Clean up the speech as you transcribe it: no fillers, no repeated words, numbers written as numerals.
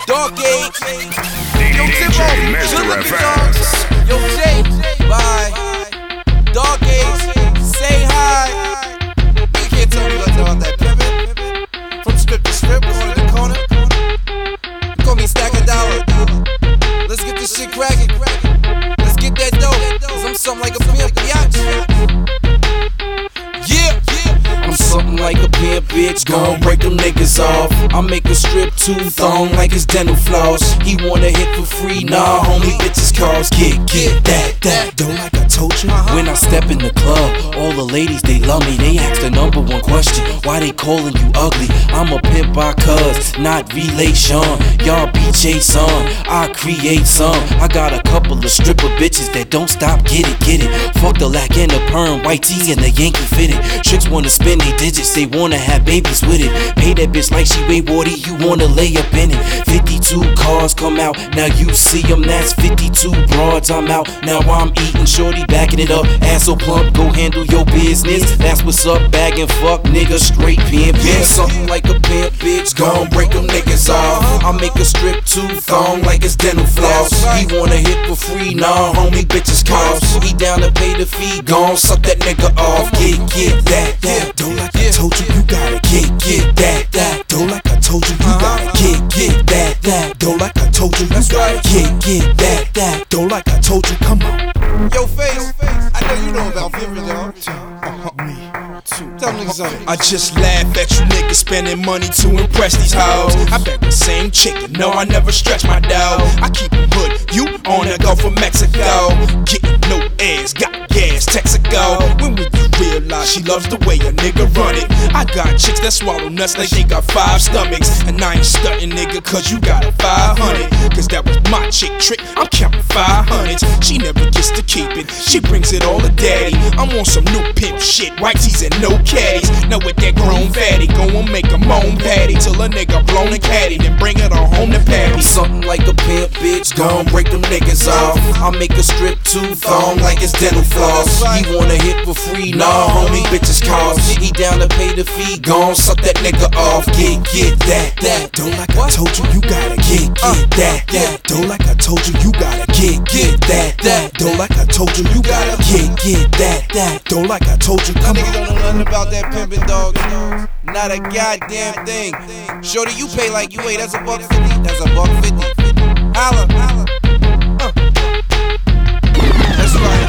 Dark Age. Yo, DJ Timbo, Mr. good looking FX. dogs. Yo, Jay, bye. Dark Age, say hi. You can't tell me nothing about that pimpin'. From strip to strip, corner to corner. Call me Stack a Dollar. Let's get this shit crackin'. Let's get that dope, cause I'm something like a pimp, biatch. Yeah, I'm something like a pimp, bitch. Gon' break them niggas off. I make a strip tooth on like it's dental floss. He wanna hit for free, nah, homie, bitches calls. Get that, don't like I told you. When I step in the club, all the ladies, they love me. They ask the number one question, why they calling you ugly? I'm a pimp by cuz, not relation. Y'all BJ son, I create some. I got a couple of stripper bitches that don't stop, get it. Fuck the lack and the perm, white tee and the Yankee fitted. Chicks wanna spend they digits, they wanna have babies with it. Pay that bitch like she weigh water, you wanna lay up in it. 52 cars come out, now you see them, that's 52 broads, I'm out. Now I'm eating shorty, backing it up, ass so plump, go handle your business. That's what's up, bag and fuck, nigga, straight pimp. Something like a pimp, bitch, gon' break them niggas off. I make a strip tooth on like it's dental floss. He wanna hit for free, nah, homie, bitches cost. He down to pay the fee, gon' suck that nigga off. Get that, don't like I told you, you gotta get that, don't like I told you, you gotta get that, don't like I told you, you gotta get that, don't like I told you, come on. Yo, Face, I know you know about pimpin', dog. Tell niggas something. I just laugh at you niggas spending money to impress these hoes. I bet the same chicken, no, I never stretch my dough. I keep it hood, you on the Gulf of Mexico. Getting no ass, got gas, Texaco. When will you realize she loves the way a nigga run it? I got chicks that swallow nuts like they got 5 stomachs. And I ain't stuntin', nigga, cause you got a 500. Cause that was my chick trick, I'm counting 500s. She never gets to keep it, she brings it all to daddy. I'm on some new pimp shit, white tees and no caddies. Now with that grown fatty, go and make a moan patty till a nigga blown a caddy, then bring it on home to patty. Something like a pimp, bitch, gon' break them niggas off. I make a strip tooth on like it's dental floss. He wanna hit for free, nah, homie, bitches cost. He down to pay the fee, gon' suck that nigga off. Get that, don't like I told you, you gotta get that, don't like I told you, you gotta get that, don't like I told you, you gotta get that, don't like I told you, come on. Niggas don't know nothing about that pimpin', dog. Not a goddamn thing. Shorty, you pay like you weigh, that's $1.50. That's $1.50. Holla. That's right.